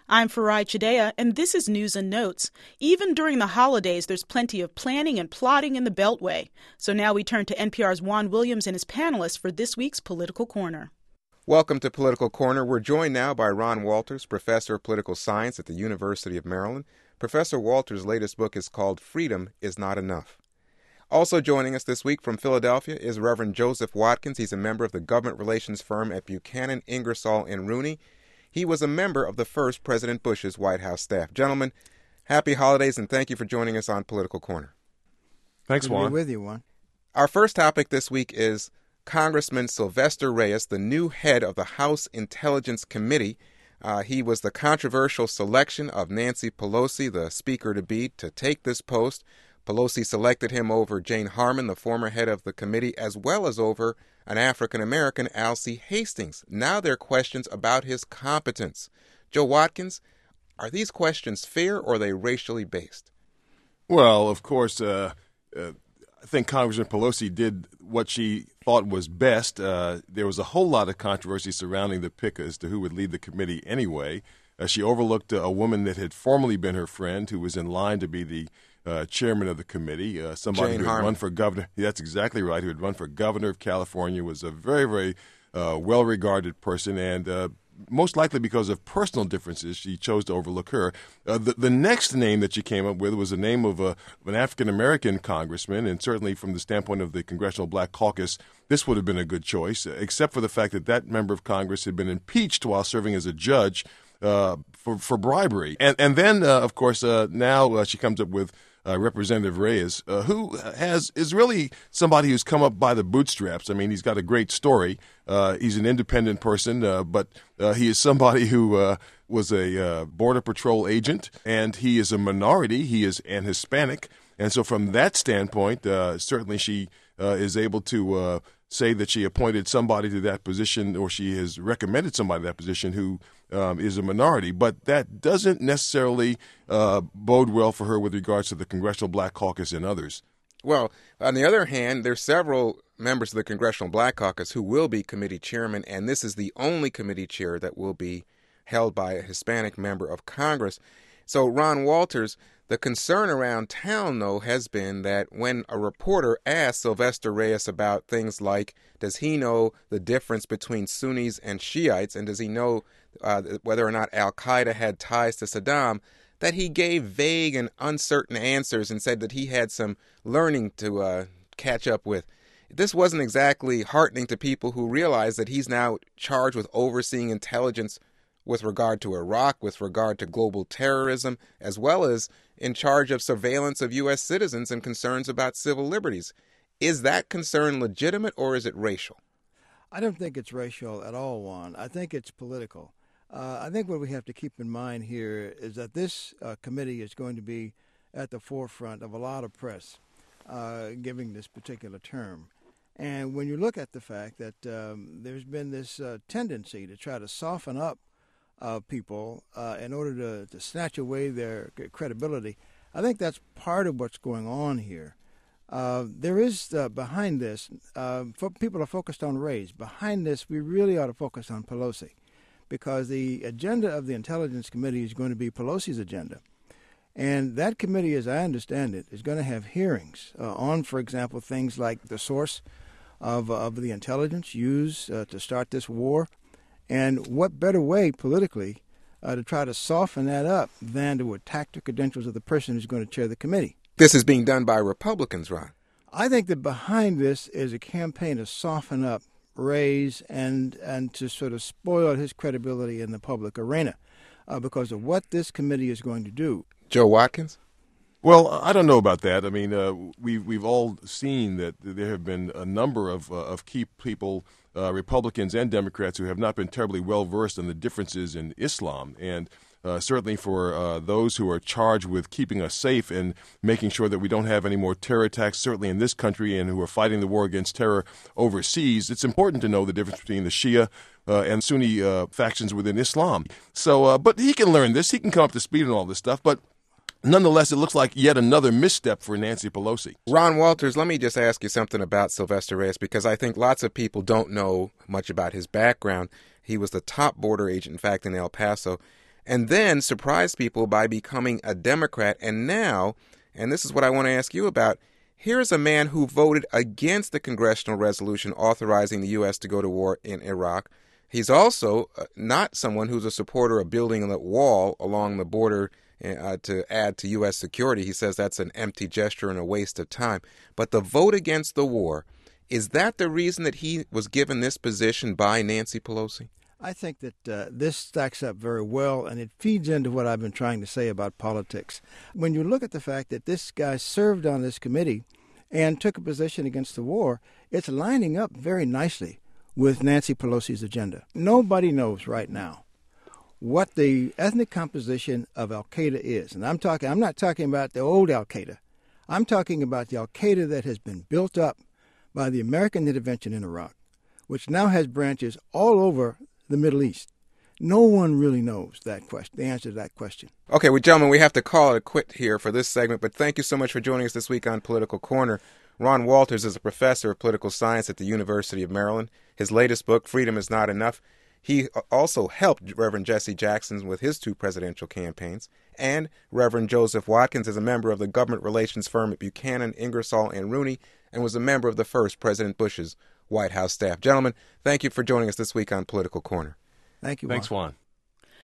I'm Farai Chidea, and this is News and Notes. Even during the holidays, there's plenty of planning and plotting in the Beltway. So now we turn to NPR's Juan Williams and his panelists for this week's Political Corner. Welcome to Political Corner. We're joined now by Ron Walters, professor of political science at the University of Maryland. Professor Walters' latest book is called Freedom is Not Enough. Also joining us this week from Philadelphia is Reverend Joseph Watkins. He's a member of the government relations firm at Buchanan, Ingersoll, and Rooney. He was a member of the first President Bush's White House staff. Gentlemen, happy holidays, and thank you for joining us on Political Corner. Thanks, Juan. Good to be with you, Juan. Our first topic this week is Congressman Sylvester Reyes, the new head of the House Intelligence Committee. He was the controversial selection of Nancy Pelosi, the speaker-to-be, to take this post. Pelosi selected him over Jane Harman, the former head of the committee, as well as over an African-American, Alcee Hastings. Now there are questions about his competence. Joe Watkins, are these questions fair or are they racially based? Well, of course, I think Congressman Pelosi did what she thought was best. There was a whole lot of controversy surrounding the pick as to who would lead the committee anyway. She overlooked a woman that had formerly been her friend who was in line to be the chairman of the committee, somebody Jane who had Harman. run for governor. That's exactly right. Who had run for governor of California, was a very, very well-regarded person, and most likely because of personal differences, she chose to overlook her. The next name that she came up with was the name of an African-American congressman, and certainly from the standpoint of the Congressional Black Caucus, this would have been a good choice, except for the fact that that member of Congress had been impeached while serving as a judge for bribery. And then, of course, now she comes up with Representative Reyes, who is really somebody who's come up by the bootstraps. I mean, he's got a great story. He's an independent person, but he is somebody who was a Border Patrol agent, and he is a minority. He is an Hispanic. And so from that standpoint, certainly she is able to say that she appointed somebody to that position, or she has recommended somebody to that position who is a minority. But that doesn't necessarily bode well for her with regards to the Congressional Black Caucus and others. Well, on the other hand, there's several members of the Congressional Black Caucus who will be committee chairmen, and this is the only committee chair that will be held by a Hispanic member of Congress. So, Ron Walters, the concern around town, though, has been that when a reporter asked Sylvester Reyes about things like, does he know the difference between Sunnis and Shiites, and does he know whether or not al-Qaeda had ties to Saddam, that he gave vague and uncertain answers and said that he had some learning to catch up with. This wasn't exactly heartening to people who realize that he's now charged with overseeing intelligence with regard to Iraq, with regard to global terrorism, as well as in charge of surveillance of U.S. citizens and concerns about civil liberties. Is that concern legitimate or is it racial? I don't think it's racial at all, Juan. I think it's political. I think what we have to keep in mind here is that this committee is going to be at the forefront of a lot of press giving this particular term. And when you look at the fact that there's been this tendency to try to soften up people in order to snatch away their credibility, I think that's part of what's going on here. There is behind this, people are focused on Reyes. Behind this, we really ought to focus on Pelosi, because the agenda of the Intelligence Committee is going to be Pelosi's agenda. And that committee, as I understand it, is going to have hearings on, for example, things like the source of the intelligence used to start this war. And what better way politically to try to soften that up than to attack the credentials of the person who's going to chair the committee? This is being done by Republicans, Ron. I think that behind this is a campaign to soften up Reyes and to sort of spoil his credibility in the public arena because of what this committee is going to do. Joe Watkins? Well, I don't know about that. I mean, we've all seen that there have been a number of key people, Republicans and Democrats, who have not been terribly well versed in the differences in Islam, and certainly for those who are charged with keeping us safe and making sure that we don't have any more terror attacks, certainly in this country, and who are fighting the war against terror overseas, it's important to know the difference between the Shia and Sunni factions within Islam. So, but he can learn this. He can come up to speed on all this stuff, but nonetheless, it looks like yet another misstep for Nancy Pelosi. Ron Walters, let me just ask you something about Sylvester Reyes, because I think lots of people don't know much about his background. He was the top border agent, in fact, in El Paso. and then surprised people by becoming a Democrat. And now, and this is what I want to ask you about, here's a man who voted against the congressional resolution authorizing the U.S. to go to war in Iraq. He's also not someone who's a supporter of building a wall along the border to add to U.S. security. He says that's an empty gesture and a waste of time. But the vote against the war, is that the reason that he was given this position by Nancy Pelosi? I think that this stacks up very well, and it feeds into what I've been trying to say about politics. When you look at the fact that this guy served on this committee and took a position against the war, it's lining up very nicely with Nancy Pelosi's agenda. Nobody knows right now what the ethnic composition of Al-Qaeda is. And I'm not talking about the old Al-Qaeda. I'm talking about the Al-Qaeda that has been built up by the American intervention in Iraq, which now has branches all over the Middle East. No one really knows the answer to that question. Okay, well, gentlemen, we have to call it a quit here for this segment, but thank you so much for joining us this week on Political Corner. Ron Walters is a professor of political science at the University of Maryland. His latest book, Freedom Is Not Enough. He also helped Reverend Jesse Jackson with his 2 presidential campaigns. And Reverend Joseph Watkins is a member of the government relations firm at Buchanan, Ingersoll, and Rooney, and was a member of the first President Bush's White House staff. Gentlemen, thank you for joining us this week on Political Corner. Thank you, Thanks, Juan.